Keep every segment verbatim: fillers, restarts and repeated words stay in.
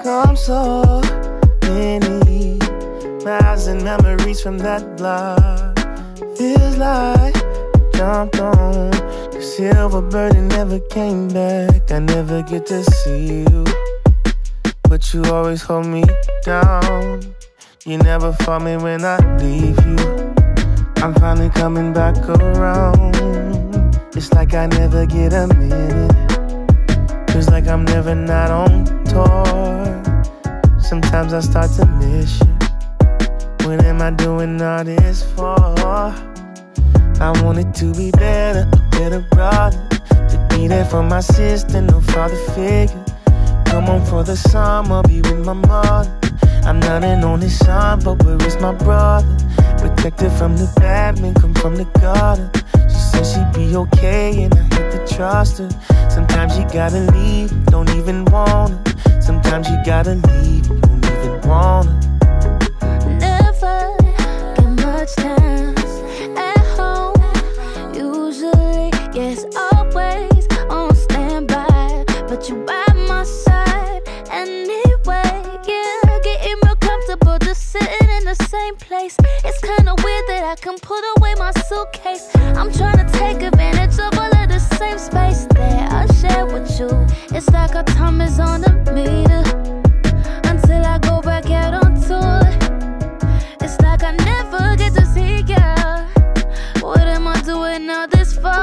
come so many miles and memories from that block. Feels like I jumped on the silver bird and never came back. I never get to see you, but you always hold me down. You never fall me when I leave you. I'm finally coming back around. It's like I never get a minute. Feels like I'm never not on tour. Sometimes I start to miss you. What am I doing all this for? I want it to be better, a better brother, to be there for my sister, no father figure. Come on for the summer, be with my mother. I'm not an only son, but where is my brother? Protected from the bad men, come from the gutter. She said she'd be okay, and I had to trust her. Sometimes you gotta leave, don't even want her. Sometimes you gotta leave, don't even want her. Never get much time at home. Usually, yes, always on standby, but you by my side anyway. Yeah, getting real comfortable just sitting in the same place. It's kinda weird that I can put away my suitcase. I'm trying to take advantage of all of the same space that I share with you. It's like our time is on the meter until I go back out on tour. It's like I never get to see ya. What am I doing all this for?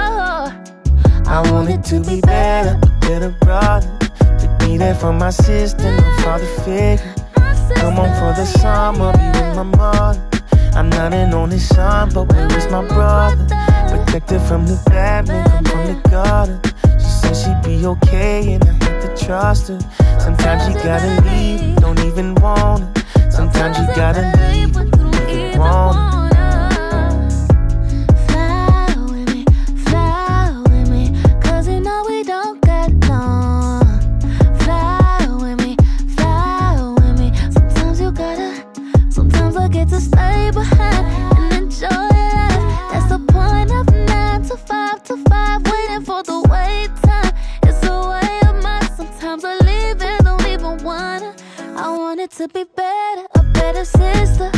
I want it to be better, a better brother, to be there for my sister, no father figure. Come on for the summer, be with my mother. I'm not an only son, but where is my brother? Protected from the bad men, come from the gutter. She said she'd be okay, and I had to trust her. Sometimes you gotta leave, don't even want her. Sometimes you gotta leave, don't even want her. To stay behind and enjoy life. That's the point of nine to five to five, waiting for the wait time. It's a way of mine. Sometimes I leave and don't even wanna. I want it to be better, a better sister.